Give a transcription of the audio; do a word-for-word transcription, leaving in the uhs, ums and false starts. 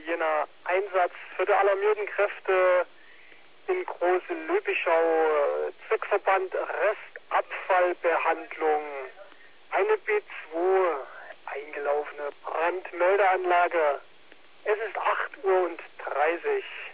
jener Einsatz für die alarmierten Kräfte in Große Löbischau, Zweckverband Restabfallbehandlung, eine B zwei, eingelaufene Brandmeldeanlage. Es ist acht Uhr und dreißig.